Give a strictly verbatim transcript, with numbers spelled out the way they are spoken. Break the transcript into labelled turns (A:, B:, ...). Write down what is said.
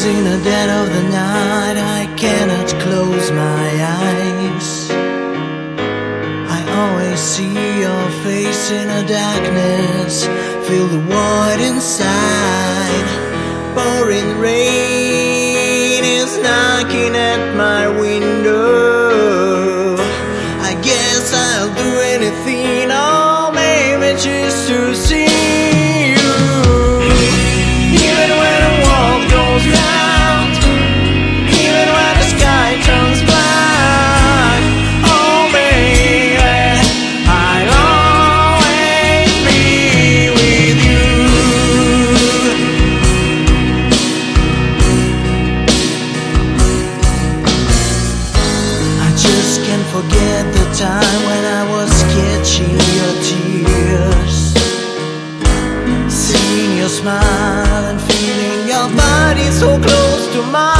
A: in the dead of the night, I cannot close my eyes. I always see your face in the darkness, feel the void inside. Pouring rain is knocking at my window. I guess I'll do anything, or maybe just to see you. Even when the world goes round, even when the sky turns black, oh baby, I'll always be with you. I just can't forget the time when I was catching your tears, seeing your smile and feeling your body so close to mine.